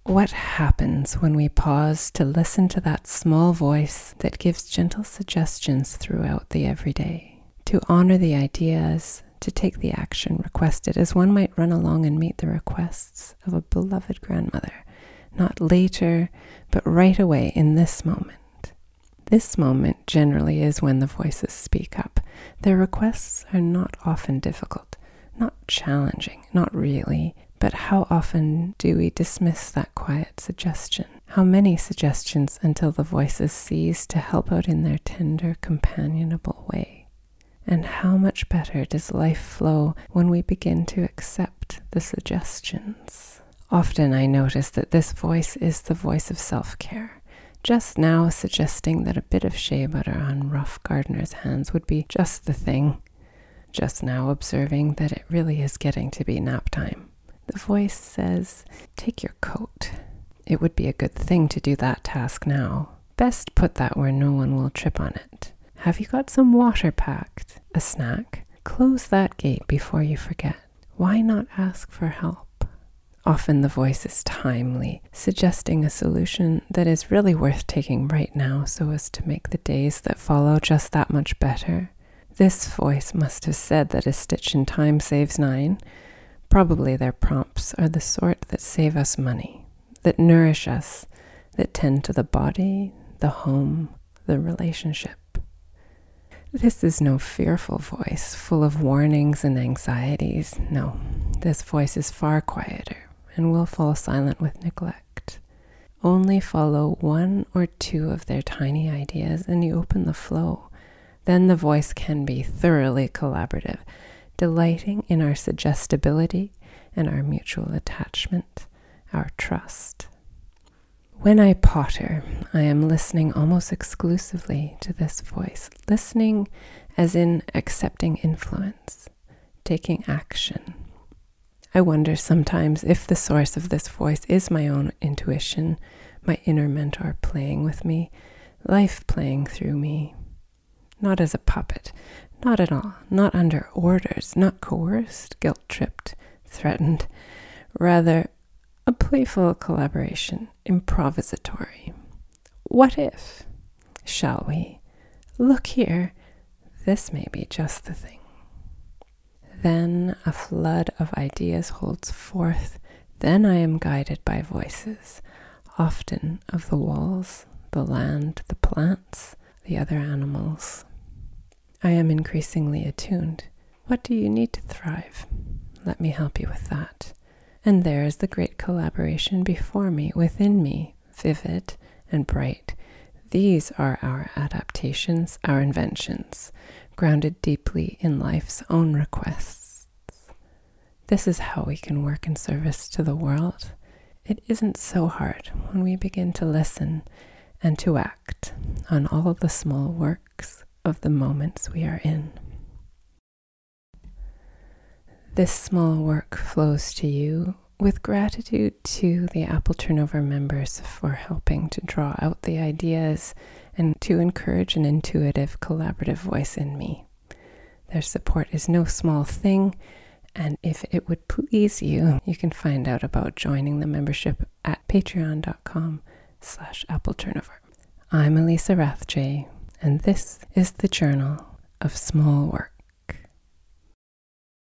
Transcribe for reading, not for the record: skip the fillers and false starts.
What happens when we pause to listen to that small voice that gives gentle suggestions throughout the everyday, to honor the ideas, to take the action requested as one might run along and meet the requests of a beloved grandmother, not later, but right away in this moment. This moment generally is when the voices speak up. Their requests are not often difficult, not challenging, not really, but how often do we dismiss that quiet suggestion? How many suggestions until the voices cease to help out in their tender, companionable way? And how much better does life flow when we begin to accept the suggestions? Often I notice that this voice is the voice of self-care. Just now suggesting that a bit of shea butter on rough gardener's hands would be just the thing. Just now observing that it really is getting to be nap time. The voice says, take your coat. It would be a good thing to do that task now. Best put that where no one will trip on it. Have you got some water packed? A snack? Close that gate before you forget. Why not ask for help? Often the voice is timely, suggesting a solution that is really worth taking right now so as to make the days that follow just that much better. This voice must have said that a stitch in time saves 9. Probably their prompts are the sort that save us money, that nourish us, that tend to the body, the home, the relationship. This is no fearful voice full of warnings and anxieties. No, this voice is far quieter and will fall silent with neglect. Only follow 1 or 2 of their tiny ideas and you open the flow. Then the voice can be thoroughly collaborative, delighting in our suggestibility and our mutual attachment, our trust. When I potter, I am listening almost exclusively to this voice, listening as in accepting influence, taking action. I wonder sometimes if the source of this voice is my own intuition, my inner mentor playing with me, life playing through me. Not as a puppet, not at all, not under orders, not coerced, guilt-tripped, threatened, rather a playful collaboration, improvisatory. What if? Shall we? Look here, this may be just the thing. Then a flood of ideas holds forth. Then I am guided by voices, often of the walls, the land, the plants, the other animals. I am increasingly attuned. What do you need to thrive? Let me help you with that. And there is the great collaboration before me, within me, vivid and bright. These are our adaptations, our inventions, grounded deeply in life's own requests. This is how we can work in service to the world. It isn't so hard when we begin to listen and to act on all of the small works of the moments we are in. This small work flows to you with gratitude to the Apple Turnover members for helping to draw out the ideas and to encourage an intuitive, collaborative voice in me. Their support is no small thing, and if it would please you, you can find out about joining the membership at patreon.com/appleturnover. I'm Elisa Rathje, and this is the Journal of Small Work.